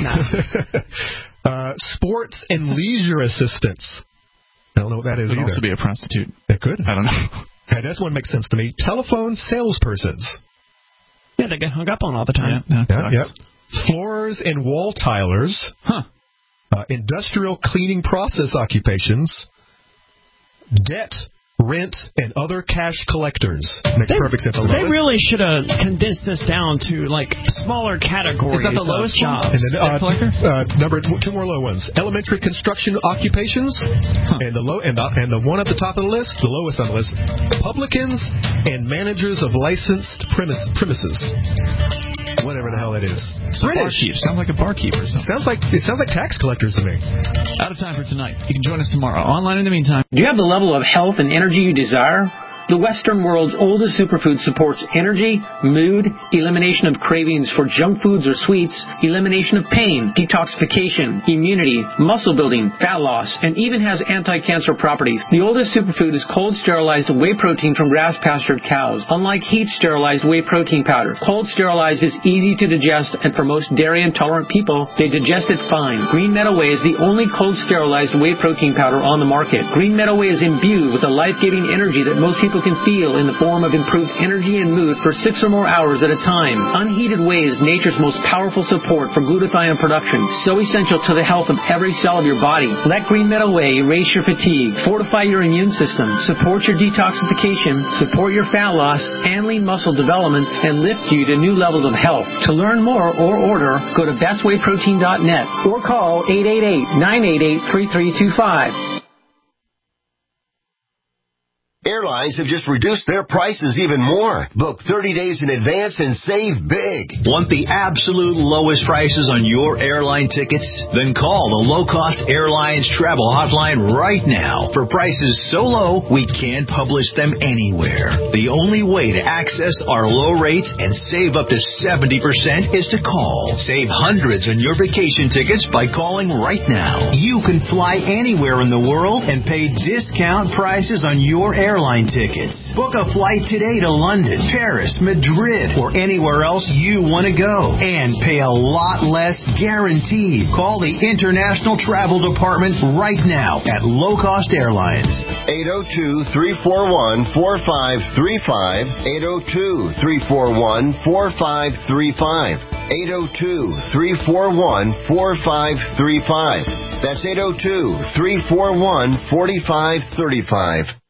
No. Sports and leisure assistants. I don't know what that is either. It could also be a prostitute. It could. I don't know. Hey, that's one makes sense to me. Telephone salespersons. Yeah, they get hung up on all the time. Yeah. Floorers and wall tilers. Industrial cleaning process occupations. Debt, rent, and other cash collectors. Makes perfect sense. They really should have condensed this down to smaller categories. Is that the lowest job? And then, number 2 more low ones: elementary construction occupations, and the one at the top of the list, the lowest on the list: publicans and managers of licensed premises. Whatever the hell that is. Barkeep. Sounds like a barkeep or something. It sounds like tax collectors to me. Out of time for tonight. You can join us tomorrow. Online in the meantime. Do you have the level of health and energy you desire? The Western world's oldest superfood supports energy, mood, elimination of cravings for junk foods or sweets, elimination of pain, detoxification, immunity, muscle building, fat loss, and even has anti-cancer properties. The oldest superfood is cold sterilized whey protein from grass-pastured cows. Unlike heat sterilized whey protein powder, cold sterilized is easy to digest, and for most dairy intolerant people, they digest it fine. Green Meadow Whey is the only cold sterilized whey protein powder on the market. Green Meadow Whey is imbued with a life-giving energy that most people can feel in the form of improved energy and mood for 6 or more hours at a time. Unheated whey is nature's most powerful support for glutathione production, so essential to the health of every cell of your body. Let Green Meadow Whey erase your fatigue, fortify your immune system, support your detoxification, support your fat loss and lean muscle development, and lift you to new levels of health. To learn more or order, go to bestwayprotein.net or call 888-988-3325. Airlines have just reduced their prices even more. Book 30 days in advance and save big. Want the absolute lowest prices on your airline tickets? Then call the Low Cost Airlines Travel Hotline right now. For prices so low, we can't publish them anywhere. The only way to access our low rates and save up to 70% is to call. Save hundreds on your vacation tickets by calling right now. You can fly anywhere in the world and pay discount prices on your airline tickets. Book a flight today to London, Paris, Madrid, or anywhere else you want to go and pay a lot less guaranteed. Call the International Travel Department right now at Low Cost Airlines. 802-341-4535. 802-341-4535. 802-341-4535. That's 802-341-4535.